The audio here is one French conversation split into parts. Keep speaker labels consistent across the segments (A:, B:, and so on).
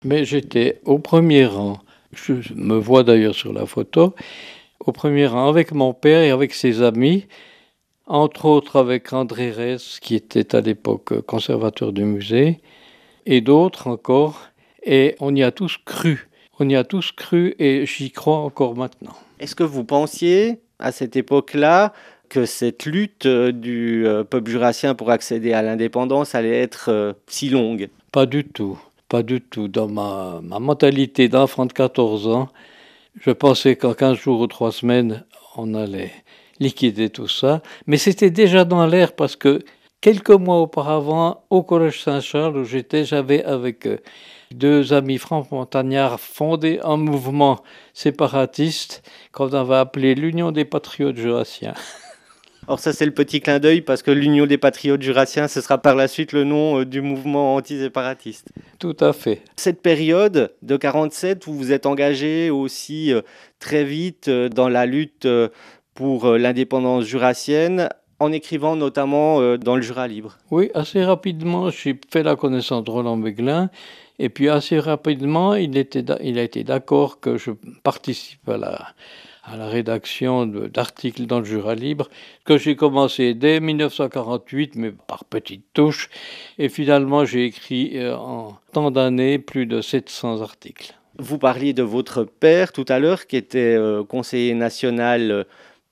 A: Mais j'étais au premier rang. Je me vois d'ailleurs sur la photo, au premier rang avec mon père et avec ses amis, entre autres avec André Rez, qui était à l'époque conservateur du musée, et d'autres encore. Et on y a tous cru. On y a tous cru et j'y crois encore maintenant.
B: Est-ce que vous pensiez, à cette époque-là, que cette lutte du peuple jurassien pour accéder à l'indépendance allait être si longue?
A: Pas du tout. Pas du tout. Dans ma mentalité d'enfant de 14 ans, je pensais qu'en 15 jours ou 3 semaines, on allait liquider tout ça. Mais c'était déjà dans l'air parce que quelques mois auparavant, au Collège Saint-Charles où j'étais, j'avais avec deux amis francs-montagnards fondé un mouvement séparatiste qu'on avait appelé l'Union des Patriotes Jurassiens.
B: Alors ça, c'est le petit clin d'œil parce que l'Union des Patriotes Jurassiens, ce sera par la suite le nom du mouvement antiséparatiste.
A: Tout à fait.
B: Cette période de 47, vous vous êtes engagé aussi très vite dans la lutte pour l'indépendance jurassienne, en écrivant notamment dans le Jura libre.
A: Oui, assez rapidement, j'ai fait la connaissance de Roland Béglin. Et puis assez rapidement, il a été d'accord que je participe à la rédaction d'articles dans le Jura libre, que j'ai commencé dès 1948, mais par petites touches. Et finalement, j'ai écrit en tant d'années plus de 700 articles.
B: Vous parliez de votre père tout à l'heure, qui était conseiller national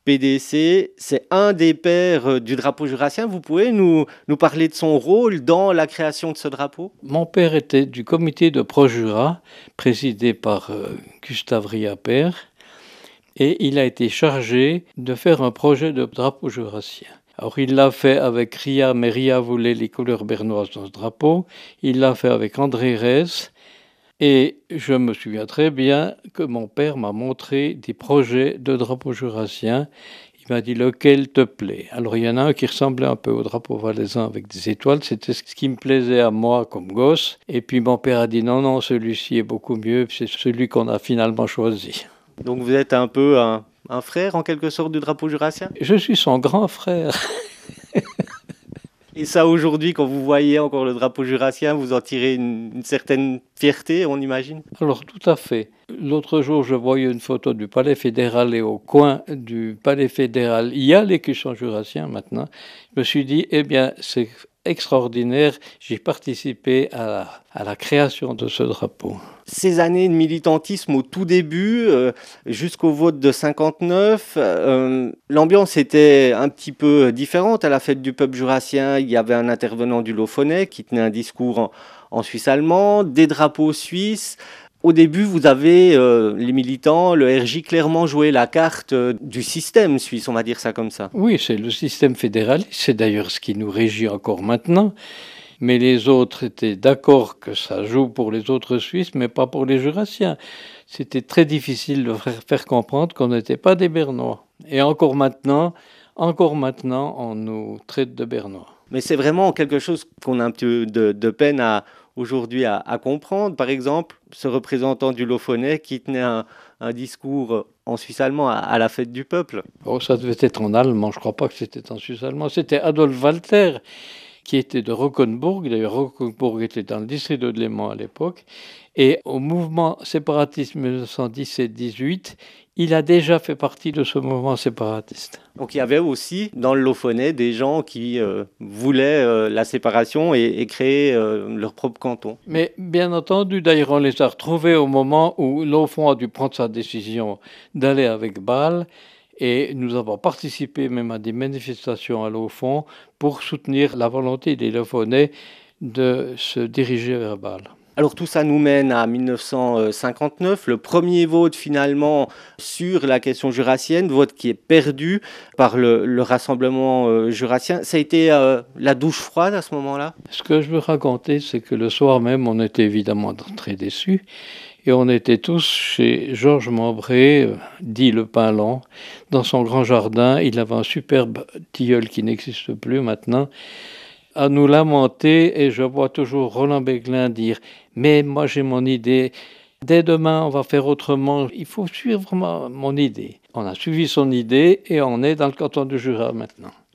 B: PDC. C'est un des pères du drapeau jurassien. Vous pouvez nous parler de son rôle dans la création de ce drapeau?
A: Mon père était du comité de Pro-Jura, présidé par Gustave Riapert, et il a été chargé de faire un projet de drapeau jurassien. Alors il l'a fait avec Ria, mais Ria voulait les couleurs bernoises dans ce drapeau. Il l'a fait avec André Rez. Et je me souviens très bien que mon père m'a montré des projets de drapeau jurassien. Il m'a dit lequel te plaît. Alors il y en a un qui ressemblait un peu au drapeau valaisan avec des étoiles. C'était ce qui me plaisait à moi comme gosse. Et puis mon père a dit non, celui-ci est beaucoup mieux. C'est celui qu'on a finalement choisi.
B: Donc vous êtes un peu un frère en quelque sorte du drapeau jurassien?
A: Je suis son grand frère.
B: Et ça, aujourd'hui, quand vous voyez encore le drapeau jurassien, vous en tirez une certaine fierté, on imagine?
A: Alors, tout à fait. L'autre jour, je voyais une photo du Palais fédéral et au coin du Palais fédéral, il y a l'écusson jurassien maintenant. Je me suis dit, eh bien, c'est extraordinaire. J'ai participé à la création de ce drapeau.
B: Ces années de militantisme au tout début, jusqu'au vote de 59, l'ambiance était un petit peu différente. À la fête du peuple jurassien, il y avait un intervenant du Laufonnais qui tenait un discours en suisse allemand, des drapeaux suisses. Au début, vous avez, les militants, le RJ, clairement joué la carte du système suisse, on va dire ça comme ça.
A: Oui, c'est le système fédéraliste. C'est d'ailleurs ce qui nous régit encore maintenant. Mais les autres étaient d'accord que ça joue pour les autres Suisses, mais pas pour les Jurassiens. C'était très difficile de faire comprendre qu'on n'était pas des Bernois. Et encore maintenant, on nous traite de Bernois.
B: Mais c'est vraiment quelque chose qu'on a un peu de peine aujourd'hui à comprendre. Par exemple, ce représentant du Laufonnais qui tenait un discours en suisse allemand à la fête du peuple.
A: Oh, ça devait être en allemand, je ne crois pas que c'était en suisse allemand. C'était Adolf Walter, qui était de Rockenburg. D'ailleurs, Rockenburg était dans le district de Léman à l'époque. Et au mouvement séparatiste 1917-18, il a déjà fait partie de ce mouvement séparatiste.
B: Donc il y avait aussi dans le Laufonnais des gens qui voulaient la séparation et créer leur propre canton.
A: Mais bien entendu, d'ailleurs, on les a retrouvés au moment où Laufon a dû prendre sa décision d'aller avec Bâle. Et nous avons participé même à des manifestations à Laufon pour soutenir la volonté des Laufonnais de se diriger vers Bâle.
B: Alors tout ça nous mène à 1959, le premier vote finalement sur la question jurassienne, vote qui est perdu par le rassemblement jurassien. Ça a été la douche froide à ce moment-là?
A: Ce que je veux raconter, c'est que le soir même, on était évidemment très déçus. Et on était tous chez Georges Membré, dit le Pinlan, dans son grand jardin. Il avait un superbe tilleul qui n'existe plus maintenant, à nous lamenter. Et je vois toujours Roland Béglin dire « Mais moi j'ai mon idée, dès demain on va faire autrement, il faut suivre mon idée ». On a suivi son idée et on est dans le canton du Jura maintenant.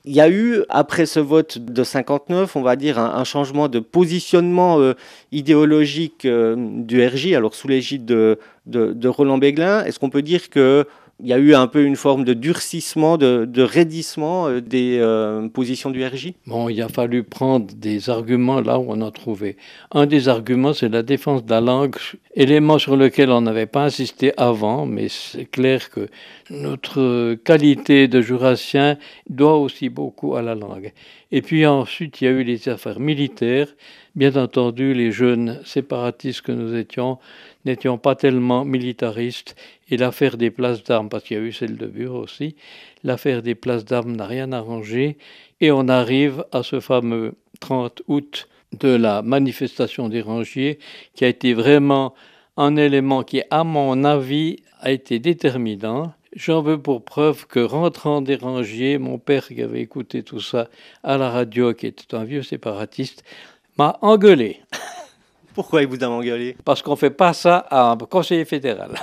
B: Il y a eu, après ce vote de 59, on va dire un changement de positionnement idéologique du RJ, alors sous l'égide de Roland Béglin. Est-ce qu'on peut dire qu'il y a eu un peu une forme de durcissement, de raidissement des positions du RJ?
A: Bon, il a fallu prendre des arguments là où on a trouvé. Un des arguments, c'est la défense de la langue, élément sur lequel on n'avait pas insisté avant, mais c'est clair que notre qualité de jurassien doit aussi beaucoup à la langue. Et puis ensuite, il y a eu les affaires militaires. Bien entendu, les jeunes séparatistes que nous étions n'étions pas tellement militaristes. Et l'affaire des places d'armes, parce qu'il y a eu celle de Bure aussi, l'affaire des places d'armes n'a rien arrangé. Et on arrive à ce fameux 30 août de la manifestation des rangiers, qui a été vraiment un élément qui, à mon avis, a été déterminant. J'en veux pour preuve que, rentrant des rangiers, mon père qui avait écouté tout ça à la radio, qui était un vieux séparatiste, m'a engueulé.
B: Pourquoi il vous a engueulé?
A: Parce qu'on ne fait pas ça à un conseiller fédéral.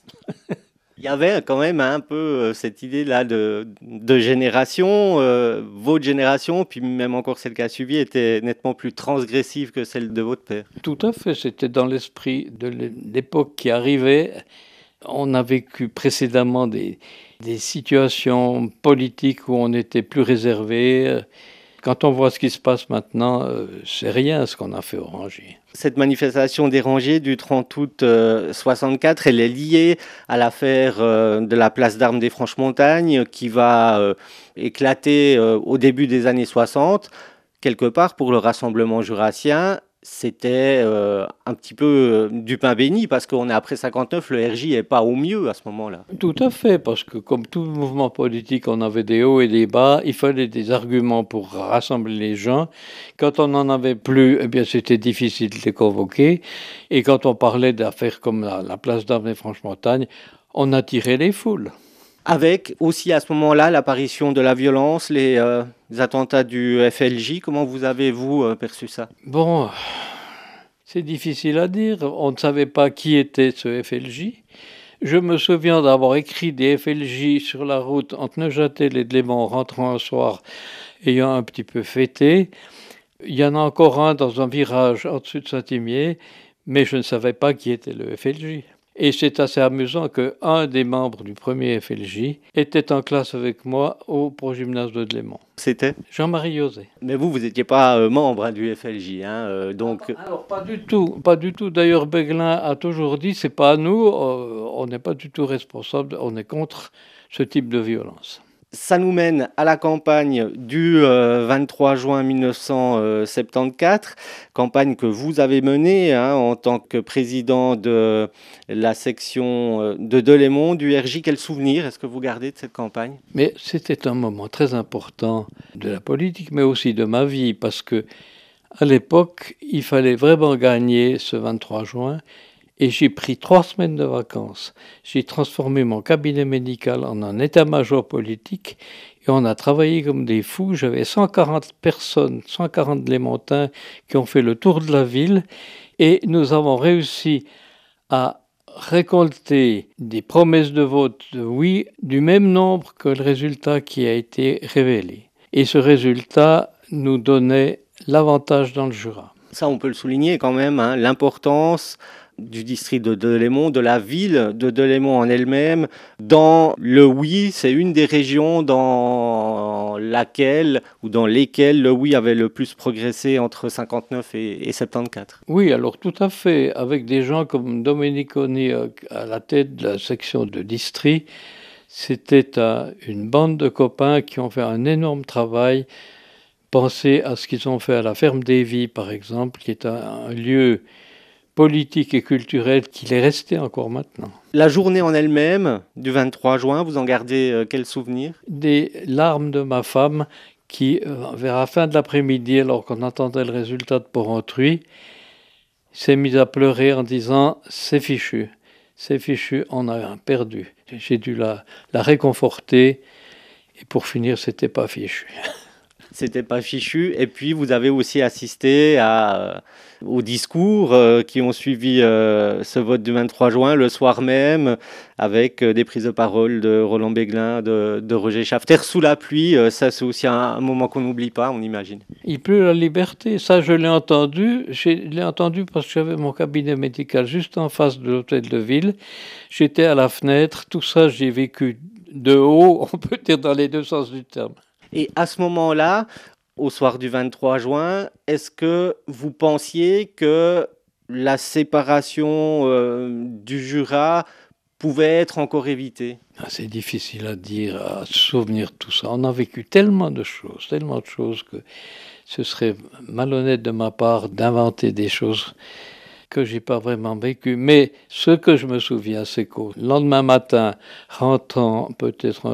B: Il y avait quand même un peu cette idée-là de génération. Votre génération, puis même encore celle qui a suivi, était nettement plus transgressive que celle de votre père.
A: Tout à fait, c'était dans l'esprit de l'époque qui arrivait. On a vécu précédemment des situations politiques où on était plus réservé. Quand on voit ce qui se passe maintenant, c'est rien ce qu'on a fait aux rangiers.
B: Cette manifestation des rangiers du 30 août 64, elle est liée à l'affaire de la place d'armes des Franches-Montagnes qui va éclater au début des années 60. Quelque part, pour le Rassemblement jurassien, c'était un petit peu du pain béni parce qu'on est après 59, le RJ n'est pas au mieux à ce moment-là.
A: Tout à fait, parce que comme tout mouvement politique, on avait des hauts et des bas, il fallait des arguments pour rassembler les gens. Quand on n'en avait plus, eh bien c'était difficile de les convoquer. Et quand on parlait d'affaires comme la place d'armes des Franches-Montagnes, on attirait les foules.
B: Avec aussi à ce moment-là l'apparition de la violence, les attentats du FLJ. Comment vous avez-vous perçu ça?
A: Bon, c'est difficile à dire. On ne savait pas qui était ce FLJ. Je me souviens d'avoir écrit des FLJ sur la route entre Neuchâtel et Delémont rentrant un soir, ayant un petit peu fêté. Il y en a encore un dans un virage au-dessus de Saint-Imier, mais je ne savais pas qui était le FLJ. Et c'est assez amusant qu'un des membres du premier FLJ était en classe avec moi au progymnase de Delémont.
B: C'était
A: Jean-Marie Yosé.
B: Mais vous n'étiez pas membre du FLJ, donc...
A: Alors, pas du tout, pas du tout. D'ailleurs, Béglin a toujours dit, c'est pas à nous, on n'est pas du tout responsable, on est contre ce type de violence.
B: Ça nous mène à la campagne du 23 juin 1974, campagne que vous avez menée en tant que président de la section de Delémont du RJ. Quel souvenir est-ce que vous gardez de cette campagne?
A: Mais c'était un moment très important de la politique, mais aussi de ma vie, parce que à l'époque, il fallait vraiment gagner ce 23 juin. Et j'ai pris 3 semaines de vacances. J'ai transformé mon cabinet médical en un état-major politique et on a travaillé comme des fous. J'avais 140 personnes, 140 Delémontains qui ont fait le tour de la ville et nous avons réussi à récolter des promesses de vote de oui du même nombre que le résultat qui a été révélé. Et ce résultat nous donnait l'avantage dans le Jura.
B: Ça, on peut le souligner quand même, l'importance du district de Delémont, de la ville de Delémont en elle-même. Dans le oui, c'est une des régions dans laquelle ou dans lesquelles le oui avait le plus progressé entre 59 et 74.
A: Oui, alors tout à fait. Avec des gens comme Dominique Onny à la tête de la section de district, c'était une bande de copains qui ont fait un énorme travail. Pensez à ce qu'ils ont fait à la ferme d'Évy, par exemple, qui est un lieu politique et culturel qu'il est resté encore maintenant.
B: La journée en elle-même, du 23 juin, vous en gardez quel souvenir?
A: Des larmes de ma femme qui, vers la fin de l'après-midi, alors qu'on attendait le résultat de Porrentruy, s'est mise à pleurer en disant « c'est fichu, on a perdu ». J'ai dû la réconforter et pour finir, c'était pas fichu.
B: C'était pas fichu. Et puis, vous avez aussi assisté aux discours qui ont suivi ce vote du 23 juin, le soir même, avec des prises de parole de Roland Béglin, de Roger Schafter, sous la pluie. Ça, c'est aussi un moment qu'on n'oublie pas, on imagine.
A: Il pleut la liberté, ça je l'ai entendu. Je l'ai entendu parce que j'avais mon cabinet médical juste en face de l'hôtel de ville. J'étais à la fenêtre, tout ça j'ai vécu de haut, on peut dire dans les deux sens du terme.
B: Et à ce moment-là, au soir du 23 juin, est-ce que vous pensiez que la séparation du Jura pouvait être encore évitée?
A: C'est difficile à dire, à se souvenir de tout ça. On a vécu tellement de choses que ce serait malhonnête de ma part d'inventer des choses que j'ai pas vraiment vécues. Mais ce que je me souviens, c'est qu'au lendemain matin, rentrant peut-être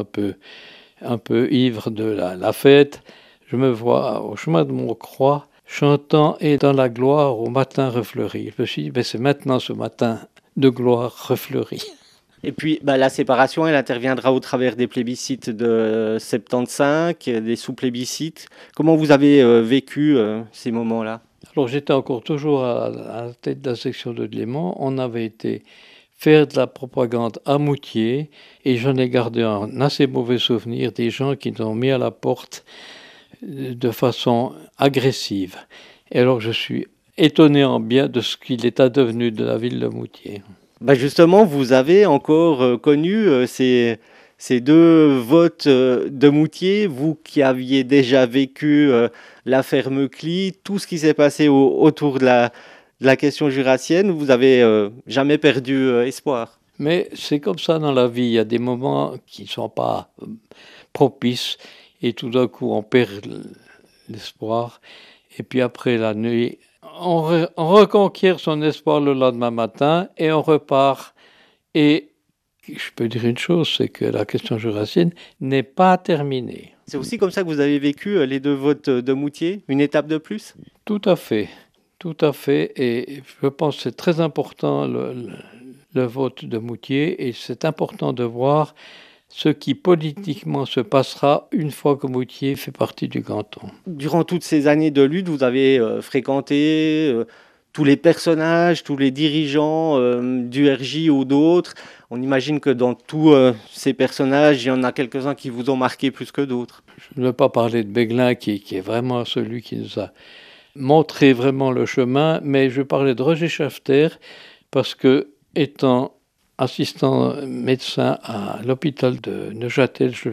A: un peu ivre de la fête, je me vois au chemin de Montcroix, chantant « Et dans la gloire au matin refleuri ». Je me suis dit, c'est maintenant ce matin de gloire refleuri.
B: Et puis, la séparation, elle interviendra au travers des plébiscites de 75, des sous-plébiscites. Comment vous avez vécu ces moments-là?
A: Alors, j'étais encore toujours à la tête de la section de Léman. On avait été faire de la propagande à Moutier et j'en ai gardé un assez mauvais souvenir des gens qui nous ont mis à la porte de façon agressive. Et alors je suis étonné en bien de ce qu'il est advenu de la ville de Moutier.
B: Justement, vous avez encore connu ces deux votes de Moutier, vous qui aviez déjà vécu l'affaire Meucli, tout ce qui s'est passé autour de la question jurassienne, vous avez jamais perdu espoir.
A: Mais c'est comme ça dans la vie, il y a des moments qui ne sont pas propices et tout d'un coup on perd l'espoir et puis après la nuit on reconquiert son espoir le lendemain matin et on repart. Et je peux dire une chose, c'est que la question jurassienne n'est pas terminée.
B: C'est aussi comme ça que vous avez vécu les deux votes de Moutier, une étape de plus?
A: Tout à fait, et je pense que c'est très important le vote de Moutier et c'est important de voir ce qui politiquement se passera une fois que Moutier fait partie du canton.
B: Durant toutes ces années de lutte, vous avez fréquenté tous les personnages, tous les dirigeants du RJ ou d'autres. On imagine que dans tous ces personnages, il y en a quelques-uns qui vous ont marqué plus que d'autres.
A: Je ne veux pas parler de Béglin, qui est vraiment celui qui nous a montré vraiment le chemin, mais je parlais de Roger Schafter, parce que, étant assistant médecin à l'hôpital de Neuchâtel, je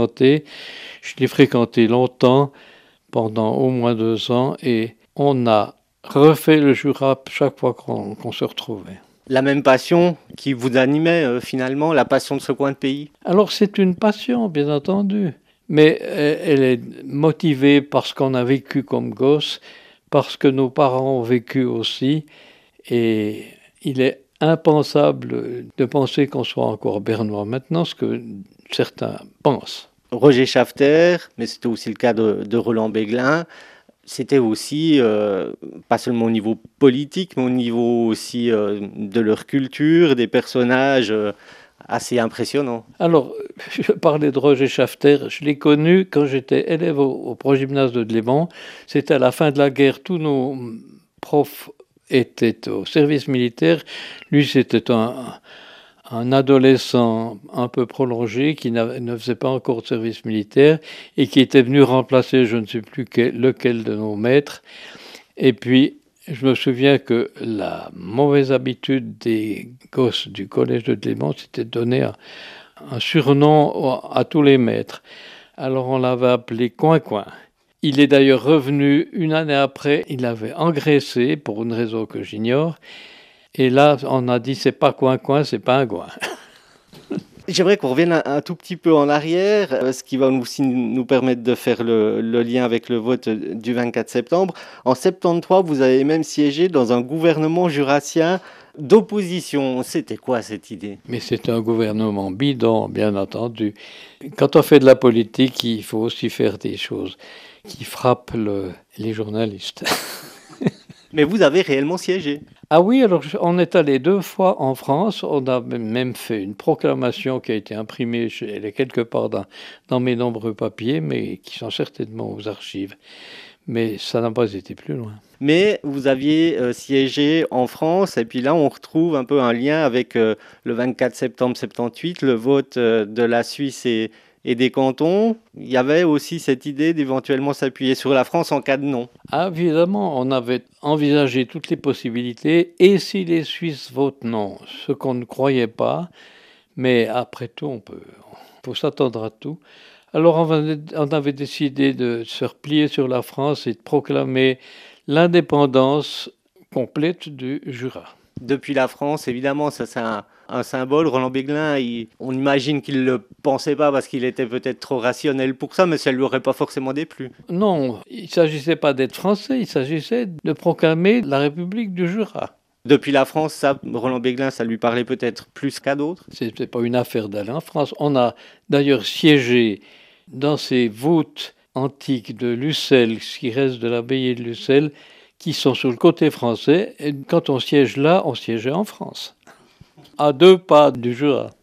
A: l'ai fréquenté longtemps, pendant au moins 2 ans, et on a refait le Jura chaque fois qu'on se retrouvait.
B: La même passion qui vous animait finalement, la passion de ce coin de pays?
A: Alors c'est une passion, bien entendu, mais elle est motivée par ce qu'on a vécu comme gosse, parce que nos parents ont vécu aussi, et il est impensable de penser qu'on soit encore bernois maintenant, ce que certains pensent.
B: Roger Schafter, mais c'était aussi le cas de Roland Béglin. C'était aussi, pas seulement au niveau politique, mais au niveau aussi de leur culture, des personnages assez impressionnants.
A: Alors, je parlais de Roger Schafter, je l'ai connu quand j'étais élève au progymnase de Léman. C'était à la fin de la guerre, tous nos profs était au service militaire. Lui, c'était un adolescent un peu prolongé qui ne faisait pas encore de service militaire et qui était venu remplacer je ne sais plus lequel de nos maîtres. Et puis, je me souviens que la mauvaise habitude des gosses du collège de Clément, c'était de donner un surnom à tous les maîtres. Alors, on l'avait appelé Coin-Coin. Il est d'ailleurs revenu une année après, il avait engraissé pour une raison que j'ignore. Et là, on a dit, c'est pas coin-coin, c'est pingouin.
B: J'aimerais qu'on revienne un tout petit peu en arrière, ce qui va aussi nous permettre de faire le lien avec le vote du 24 septembre. En 73, vous avez même siégé dans un gouvernement jurassien d'opposition. C'était quoi cette idée?
A: Mais c'est un gouvernement bidon, bien entendu. Quand on fait de la politique, il faut aussi faire des choses qui frappent les journalistes.
B: Mais vous avez réellement siégé?
A: Ah oui, alors on est allé 2 fois en France. On a même fait une proclamation qui a été imprimée, elle est quelque part dans mes nombreux papiers, mais qui sont certainement aux archives. Mais ça n'a pas été plus loin.
B: Mais vous aviez siégé en France, et puis là, on retrouve un peu un lien avec le 24 septembre 78, le vote de la Suisse et des cantons. Il y avait aussi cette idée d'éventuellement s'appuyer sur la France en cas de non.
A: Ah, évidemment, on avait envisagé toutes les possibilités, et si les Suisses votent non, ce qu'on ne croyait pas, mais après tout, faut s'attendre à tout. Alors on avait décidé de se replier sur la France et de proclamer l'indépendance complète du Jura.
B: Depuis la France, évidemment, ça c'est un symbole. Roland Béglin, on imagine qu'il ne le pensait pas parce qu'il était peut-être trop rationnel pour ça, mais ça ne lui aurait pas forcément déplu.
A: Non, il ne s'agissait pas d'être français, il s'agissait de proclamer la République du Jura.
B: Depuis la France, ça, Roland Béglin, ça lui parlait peut-être plus qu'à d'autres.
A: Ce n'est pas une affaire d'aller en France. On a d'ailleurs siégé dans ces voûtes antiques de Lucelle, ce qui reste de l'abbaye de Lucelle, qui sont sur le côté français. Et quand on siège là, on siégeait en France, à 2 pas du Jura.